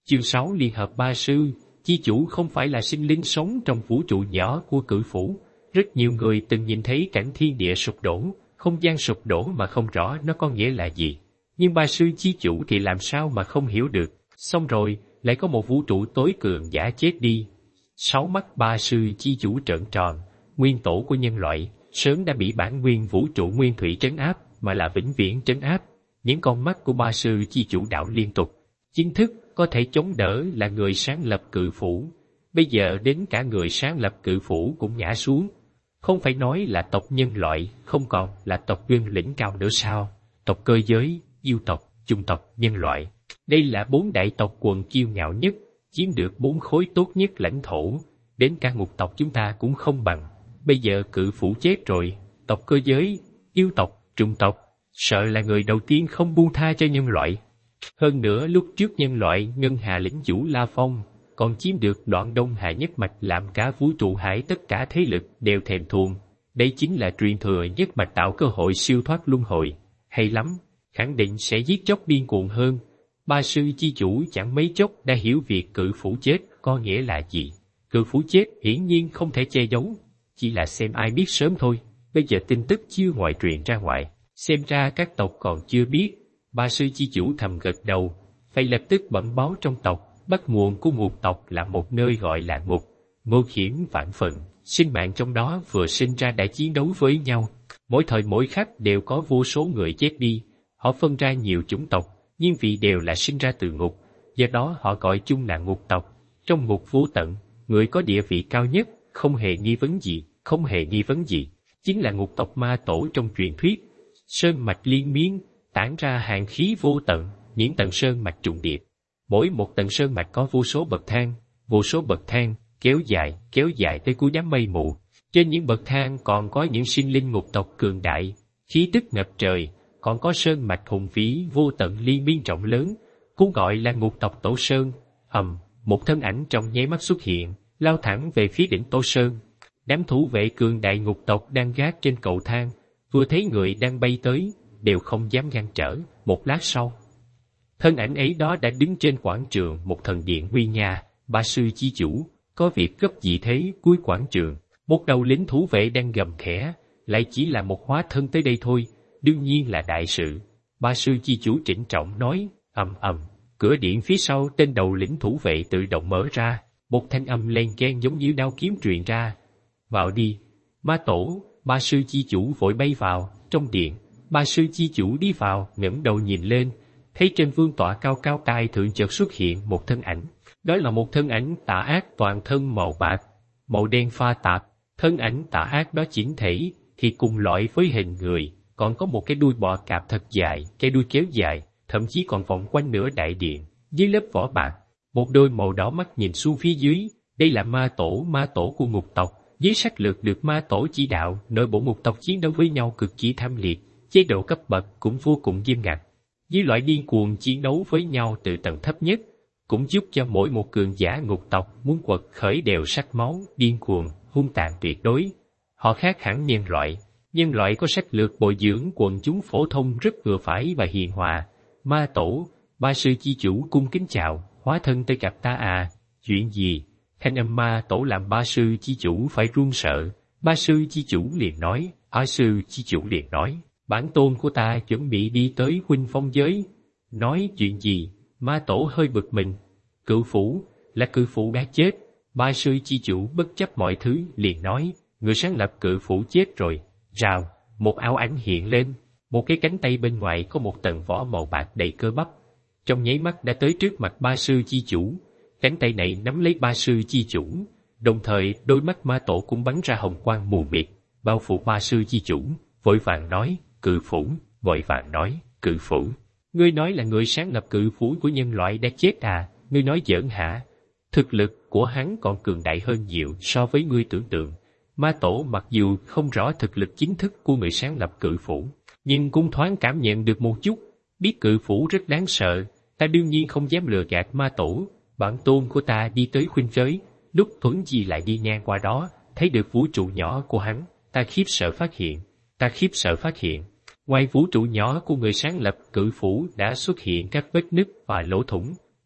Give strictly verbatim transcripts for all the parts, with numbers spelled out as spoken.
Chương sáu Liên hợp ba sư. Chi chủ không phải là sinh linh sống trong vũ trụ nhỏ của cự phủ. Rất nhiều người từng nhìn thấy cảnh thiên địa sụp đổ, không gian sụp đổ mà không rõ nó có nghĩa là gì. Nhưng ba sư chi chủ thì làm sao mà không hiểu được. Xong rồi, lại có một vũ trụ tối cường giả chết đi. Sáu mắt ba sư chi chủ trợn tròn, nguyên tổ của nhân loại, sớm đã bị bản nguyên vũ trụ nguyên thủy trấn áp, mà là vĩnh viễn trấn áp. Những con mắt của ba sư chi chủ đạo liên tục. Chính thức có thể chống đỡ là người sáng lập cự phủ. Bây giờ đến cả người sáng lập cự phủ cũng ngã xuống. Không phải nói là tộc nhân loại, không còn là tộc nguyên lĩnh cao nữa sao? Tộc cơ giới, yêu tộc, chủng tộc, nhân loại. Đây là bốn đại tộc quần kiêu ngạo nhất, chiếm được bốn khối tốt nhất lãnh thổ. Đến cả ngục tộc chúng ta cũng không bằng. Bây giờ cự phủ chết rồi, tộc cơ giới, yêu tộc, chủng tộc, sợ là người đầu tiên không buông tha cho nhân loại. Hơn nữa lúc trước nhân loại Ngân Hà lĩnh chủ La Phong còn chiếm được đoạn Đông Hà nhất mạch, làm cả vũ trụ hải tất cả thế lực đều thèm thuồng. Đây chính là truyền thừa nhất mạch tạo cơ hội siêu thoát luân hồi. Hay lắm, khẳng định sẽ giết chóc điên cuồng hơn. Ba sư chi chủ chẳng mấy chốc đã hiểu việc cự phủ chết có nghĩa là gì. Cự phủ chết hiển nhiên không thể che giấu, chỉ là xem ai biết sớm thôi. Bây giờ tin tức chưa ngoại truyền ra ngoài, xem ra các tộc còn chưa biết. Ba sư chi chủ thầm gật đầu, phải lập tức bẩm báo trong tộc. Bắt nguồn của ngục tộc là một nơi gọi là ngục, ngô khiểm vạn phần, sinh mạng trong đó vừa sinh ra đã chiến đấu với nhau. Mỗi thời mỗi khắc đều có vô số người chết đi, họ phân ra nhiều chủng tộc, nhưng vì đều là sinh ra từ ngục, do đó họ gọi chung là ngục tộc. Trong ngục vô tận, người có địa vị cao nhất, không hề nghi vấn gì, không hề nghi vấn gì, chính là ngục tộc ma tổ trong truyền thuyết. Sơn mạch liên miên, tản ra hàng khí vô tận, những tầng sơn mạch trùng điệp. Mỗi một tầng sơn mạch có vô số bậc thang, vô số bậc thang, kéo dài, kéo dài tới cuối đám mây mù. Trên những bậc thang còn có những sinh linh ngục tộc cường đại, khí tức ngập trời, còn có sơn mạch hùng vĩ vô tận liên miên rộng lớn, cũng gọi là ngục tộc Tổ Sơn. Ầm, một thân ảnh trong nháy mắt xuất hiện, lao thẳng về phía đỉnh Tổ Sơn. Đám thủ vệ cường đại ngục tộc đang gác trên cầu thang, vừa thấy người đang bay tới, đều không dám ngăn trở. Một lát sau, thân ảnh ấy đó đã đứng trên quảng trường một thần điện nguy nga. Ba sư chi chủ, có việc gấp gì thế? Cuối quảng trường, một đầu lính thủ vệ đang gầm khẽ, lại chỉ là một hóa thân tới đây thôi, đương nhiên là đại sự. Ba sư chi chủ trịnh trọng nói. Ầm ầm, cửa điện phía sau tên đầu lĩnh thủ vệ tự động mở ra, một thanh âm len keng giống như đao kiếm truyền ra. Vào đi, ma tổ. Ba sư chi chủ vội bay vào trong điện. Ba sư chi chủ đi vào, ngẩng đầu nhìn lên, thấy trên vương tọa cao cao tai thượng chợt xuất hiện một thân ảnh. Đó là một thân ảnh tà ác, toàn thân màu bạc, màu đen pha tạp. Thân ảnh tà ác đó chỉnh thể thì cùng loại với hình người, còn có một cái đuôi bò cạp thật dài, cái đuôi kéo dài, thậm chí còn vòng quanh nửa đại điện. Dưới lớp vỏ bạc, một đôi màu đỏ mắt nhìn xuống phía dưới. Đây là ma tổ, ma tổ của ngục tộc. Dưới sách lược được ma tổ chỉ đạo, nội bộ ngục tộc chiến đấu với nhau cực kỳ tham liệt, chế độ cấp bậc cũng vô cùng nghiêm ngặt. Dưới loại điên cuồng chiến đấu với nhau từ tầng thấp nhất, cũng giúp cho mỗi một cường giả ngục tộc muốn quật khởi đều sắc máu, điên cuồng, hung tàn tuyệt đối. Họ khác hẳn nhân loại. Nhân loại có sách lược bồi dưỡng quần chúng phổ thông rất vừa phải và hiền hòa. Ma tổ, ba sư chi chủ cung kính chào, hóa thân tới gặp ta à? Chuyện gì? Thanh âm ma tổ làm ba sư chi chủ phải run sợ. Ba sư chi chủ liền nói, ba sư chi chủ liền nói, bản tôn của ta chuẩn bị đi tới huynh phong giới. Nói chuyện gì? Ma tổ hơi bực mình. Cự phủ, là cự phủ đã chết. Ba sư chi chủ bất chấp mọi thứ liền nói, người sáng lập cự phủ chết rồi. Rào, một áo ánh hiện lên, một cái cánh tay bên ngoài có một tầng vỏ màu bạc đầy cơ bắp. Trong nháy mắt đã tới trước mặt ba sư chi chủ. Cánh tay này nắm lấy ba sư chi chủ, đồng thời đôi mắt ma tổ cũng bắn ra hồng quang mù mịt, bao phủ ba sư chi chủ, vội vàng nói, cự phủ, vội vàng nói, cự phủ. Ngươi nói là người sáng lập cự phủ của nhân loại đã chết à? Ngươi nói giỡn hả? Thực lực của hắn còn cường đại hơn nhiều so với ngươi tưởng tượng. Ma tổ mặc dù không rõ thực lực chính thức của người sáng lập cự phủ, nhưng cũng thoáng cảm nhận được một chút, biết cự phủ rất đáng sợ. Ta đương nhiên không dám lừa gạt ma tổ. Bản tôn của ta đi tới khuynh giới, lúc thuấn di lại đi ngang qua đó, thấy được vũ trụ nhỏ của hắn, ta khiếp sợ phát hiện, ta khiếp sợ phát hiện. Ngoài vũ trụ nhỏ của người sáng lập cự phủ đã xuất hiện các vết nứt và lỗ thủng,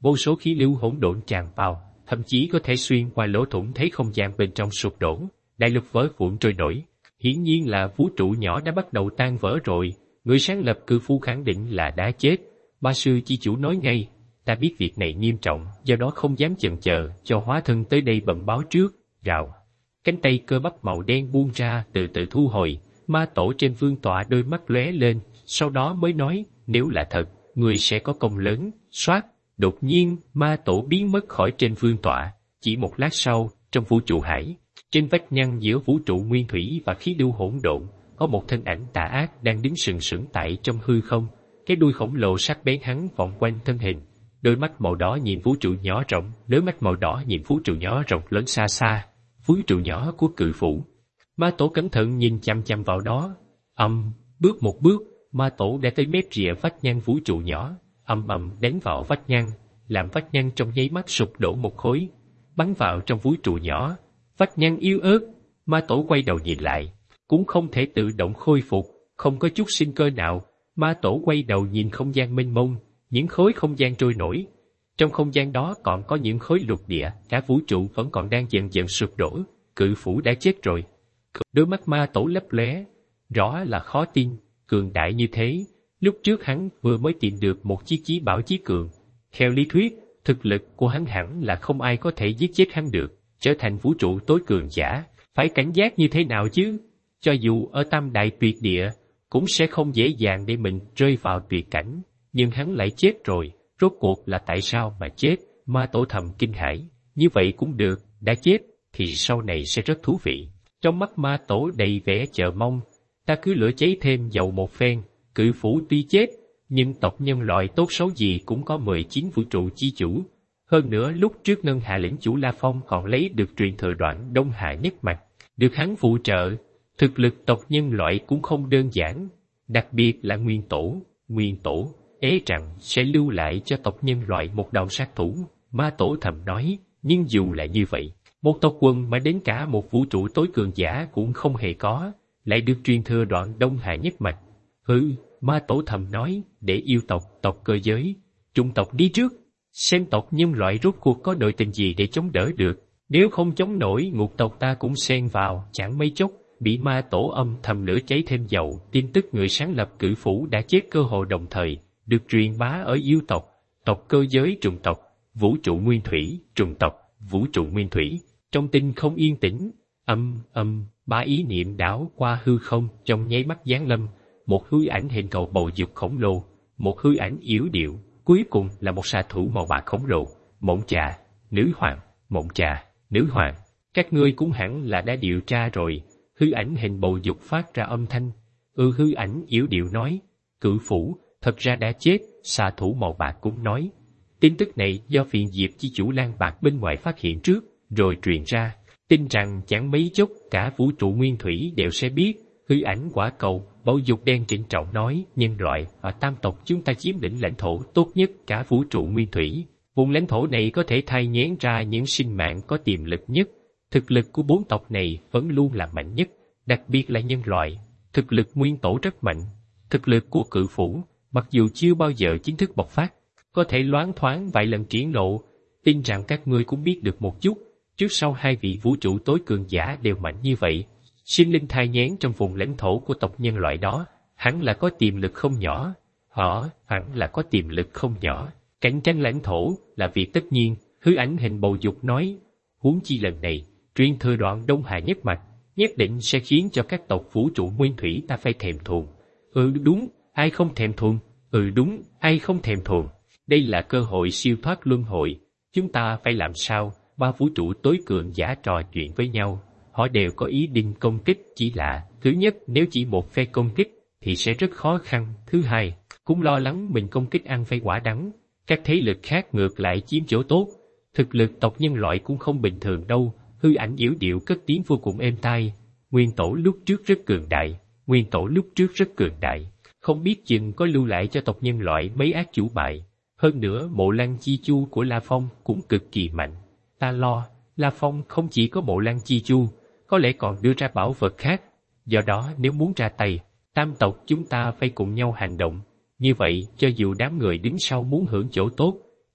vô số khí lưu hỗn độn tràn vào, thậm chí có thể xuyên qua lỗ thủng thấy không gian bên trong sụp đổ, đại lục vỡ vụn trôi nổi. Hiển nhiên là vũ trụ nhỏ đã bắt đầu tan vỡ rồi, người sáng lập cự phú khẳng định là đã chết. Ba sư chi chủ nói ngay, ta biết việc này nghiêm trọng, do đó không dám chần chờ, cho hóa thân tới đây bẩm báo trước. Rào, cánh tay cơ bắp màu đen buông ra, từ từ thu hồi. Ma tổ trên vương tọa đôi mắt lóe lên, sau đó mới nói, nếu là thật, người sẽ có công lớn. Soát, đột nhiên, ma tổ biến mất khỏi trên vương tọa. Chỉ một lát sau, trong vũ trụ hải, trên vách ngăn giữa vũ trụ nguyên thủy và khí lưu hỗn độn, có một thân ảnh tà ác đang đứng sừng sững tại trong hư không. Cái đuôi khổng lồ sắc bén hắn vòng quanh thân hình. Đôi mắt màu đỏ nhìn vũ trụ nhỏ rộng, đôi mắt màu đỏ nhìn vũ trụ nhỏ rộng lớn xa xa, vũ trụ nhỏ của cự phủ. Ma tổ cẩn thận nhìn chăm chăm vào đó. Âm, bước một bước, ma tổ đã tới mép rìa vách ngăn vũ trụ nhỏ, ầm ầm đánh vào vách ngăn, làm vách ngăn trong nháy mắt sụp đổ một khối, bắn vào trong vũ trụ nhỏ. Vách ngăn yếu ớt, ma tổ quay đầu nhìn lại, cũng không thể tự động khôi phục, không có chút sinh cơ nào. Ma tổ quay đầu nhìn không gian mênh mông, những khối không gian trôi nổi. Trong không gian đó còn có những khối lục địa, cả vũ trụ vẫn còn đang dần dần sụp đổ. Cự phủ đã chết rồi. Đôi mắt ma tổ lấp lóe, rõ là khó tin, cường đại như thế. Lúc trước hắn vừa mới tìm được một chiếc chí bảo chí cường. Theo lý thuyết, thực lực của hắn hẳn là không ai có thể giết chết hắn được, trở thành vũ trụ tối cường giả. Phải cảnh giác như thế nào chứ? Cho dù ở tam đại tuyệt địa, cũng sẽ không dễ dàng để mình rơi vào tuyệt cảnh. Nhưng hắn lại chết rồi, rốt cuộc là tại sao mà chết? Ma tổ thầm kinh hãi. Như vậy cũng được, đã chết, thì sau này sẽ rất thú vị. Trong mắt ma tổ đầy vẻ chờ mong. Ta cứ lửa cháy thêm dầu một phen. Cự phủ tuy chết, nhưng tộc nhân loại tốt xấu gì cũng có mười chín vũ trụ chi chủ. Hơn nữa lúc trước Ngân Hà lĩnh chủ La Phong còn lấy được truyền thừa đoạn Đông Hà nhất mạch, được hắn phụ trợ. Thực lực tộc nhân loại cũng không đơn giản, đặc biệt là nguyên tổ. Nguyên tổ, ế rằng sẽ lưu lại cho tộc nhân loại một đạo sát thủ. Ma tổ thầm nói, nhưng dù là như vậy, một tộc quần mà đến cả một vũ trụ tối cường giả cũng không hề có, lại được truyền thừa đoạn Đông Hà nhất mạch. Hừ, ma tổ thầm nói, để yêu tộc, tộc cơ giới, trung tộc đi trước, xem tộc nhân loại rốt cuộc có nội tình gì để chống đỡ được. Nếu không chống nổi, ngục tộc ta cũng xen vào, chẳng mấy chốc bị ma tổ âm thầm lửa cháy thêm dầu. Tin tức người sáng lập cự phủ đã chết cơ hồ đồng thời, được truyền bá ở yêu tộc, tộc cơ giới, trùng tộc, vũ trụ nguyên thủy, trùng tộc, vũ trụ nguyên thủy. Trong tinh không yên tĩnh, âm âm ba ý niệm đảo qua hư không, trong nháy mắt giáng lâm, một hư ảnh hình cầu bầu dục khổng lồ, một hư ảnh yếu điệu, cuối cùng là một xạ thủ màu bạc khổng lồ. Mộng trà, nữ hoàng, mộng trà, nữ hoàng, các ngươi cũng hẳn là đã điều tra rồi. Hư ảnh hình bầu dục phát ra âm thanh. Ừ, hư ảnh yếu điệu nói, cự phủ thật ra đã chết. Xạ thủ màu bạc cũng nói, tin tức này do phiền diệp chi chủ Lan Bạc bên ngoài phát hiện trước, rồi truyền ra, tin rằng chẳng mấy chốc cả vũ trụ nguyên thủy đều sẽ biết. Hư ảnh quả cầu bầu dục đen trịnh trọng nói, nhân loại và tam tộc chúng ta chiếm lĩnh lãnh thổ tốt nhất cả vũ trụ nguyên thủy. Vùng lãnh thổ này có thể thai nghén ra những sinh mạng có tiềm lực nhất. Thực lực của bốn tộc này vẫn luôn là mạnh nhất, đặc biệt là nhân loại. Thực lực nguyên tổ rất mạnh. Thực lực của cự phủ, mặc dù chưa bao giờ chính thức bộc phát, có thể loáng thoáng vài lần triển lộ. Tin rằng các ngươi cũng biết được một chút, trước sau hai vị vũ trụ tối cường giả đều mạnh như vậy. Sinh linh thai nghén trong vùng lãnh thổ của tộc nhân loại đó, hẳn là có tiềm lực không nhỏ. Họ hẳn là có tiềm lực không nhỏ. Cạnh tranh lãnh thổ là việc tất nhiên, hư ảnh hình bầu dục nói. Huống chi lần này, truyền thừa đoạn Đông Hà nhất mạch, nhất định sẽ khiến cho các tộc vũ trụ nguyên thủy ta phải thèm thuồng. Ừ đúng, ai không thèm thuồng? Ừ đúng, ai không thèm thuồng? Đây là cơ hội siêu thoát luân hồi. Chúng ta phải làm sao? Ba vũ trụ tối cường giả trò chuyện với nhau. Họ đều có ý định công kích, chỉ là, thứ nhất, nếu chỉ một phe công kích, thì sẽ rất khó khăn. Thứ hai, cũng lo lắng mình công kích ăn phải quả đắng. Các thế lực khác ngược lại chiếm chỗ tốt. Thực lực tộc nhân loại cũng không bình thường đâu. Hư ảnh yếu điệu cất tiếng vô cùng êm tai. Nguyên tổ lúc trước rất cường đại. Nguyên tổ lúc trước rất cường đại. Không biết chừng có lưu lại cho tộc nhân loại mấy ác chủ bại. Hơn nữa, mộ lăng chi chu của La Phong cũng cực kỳ mạnh. Ta lo, La Phong không chỉ có mộ lăng chi chu, có lẽ còn đưa ra bảo vật khác. Do đó nếu muốn ra tay, tam tộc chúng ta phải cùng nhau hành động. Như vậy, cho dù đám người đứng sau muốn hưởng chỗ tốt,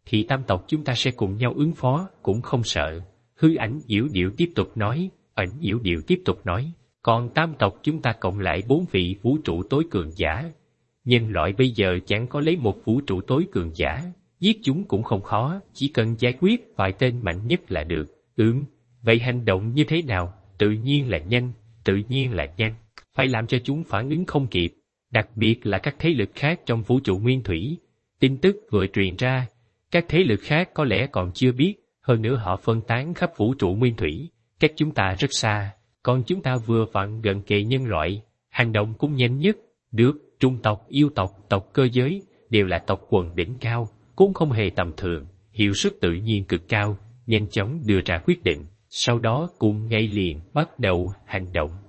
thì tam tộc chúng ta sẽ cùng nhau ứng phó, cũng không sợ. Hư ảnh Diễu Điệu tiếp tục nói, ảnh Diễu Điệu tiếp tục nói, còn tam tộc chúng ta cộng lại bốn vị vũ trụ tối cường giả. Nhân loại bây giờ chẳng có lấy một vũ trụ tối cường giả, giết chúng cũng không khó, chỉ cần giải quyết vài tên mạnh nhất là được. Ừm, vậy hành động như thế nào? Tự nhiên là nhanh, tự nhiên là nhanh. Phải làm cho chúng phản ứng không kịp, đặc biệt là các thế lực khác trong vũ trụ nguyên thủy. Tin tức vừa truyền ra, các thế lực khác có lẽ còn chưa biết, hơn nữa họ phân tán khắp vũ trụ nguyên thủy, cách chúng ta rất xa, còn chúng ta vừa vặn gần kề nhân loại, hành động cũng nhanh nhất. Được, trung tộc, yêu tộc, tộc cơ giới đều là tộc quần đỉnh cao, cũng không hề tầm thường, hiệu suất tự nhiên cực cao, nhanh chóng đưa ra quyết định, sau đó cùng ngay liền bắt đầu hành động.